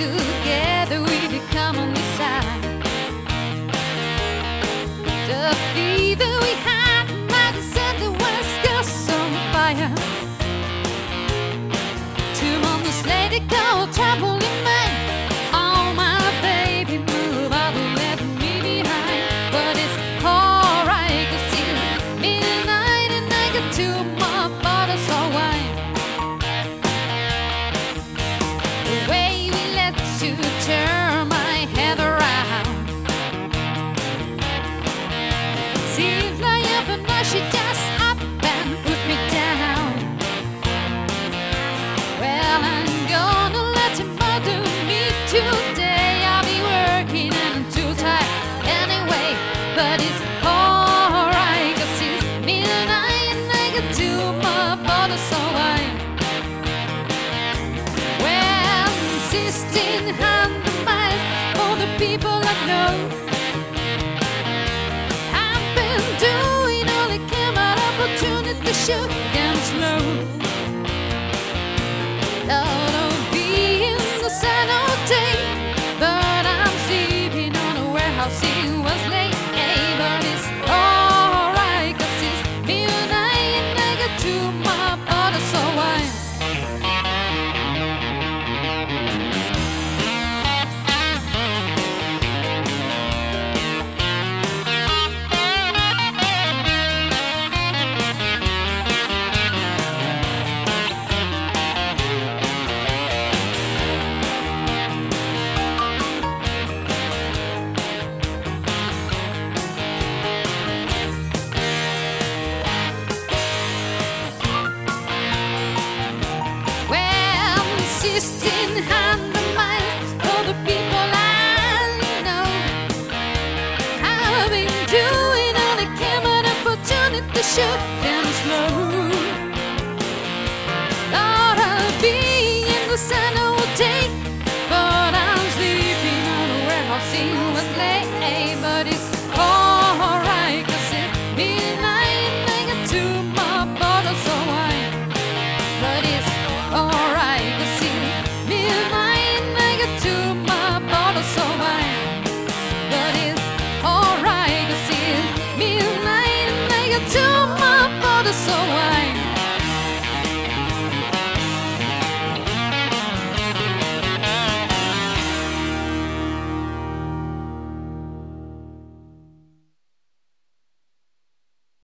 together we become only side. The fever we had might have set the West Coast on fire. 2 months later, go trouble in mind. Oh my baby, move out and let me behind. But it's alright, 'cause it's midnight and I got 2 more bottles of wine. The way we let you turn my head around seems like but now she just up and put me down. Well, I'm gonna let him bother me today. I'll be working and I'm too tired anyway. But it's alright, 'cause it's midnight and I got 2 more bottles of wine. Well, 1,600 miles for the people I know. I've been doing all I can, but opportunity should come slow. Lord, I'll be in the sun all day, but I'm sleeping on a warehouse in Wesley. But it's alright, 'cause it's midnight and I got 2 more bottles of wine. Well, 1,600 miles for the people I know. I've been doing all I can, but opportunity should come slow. Lord, I'll be in the sun all day, but I'm sleeping on a warehouse in Wesley. But it's alright, 'cause it's midnight and I got 2 more bottles of wine. But it's alright, 'cause it's midnight and I got 2 more bottles of wine. But it's alright, 'cause it's midnight and I got 2 more bottles of wine.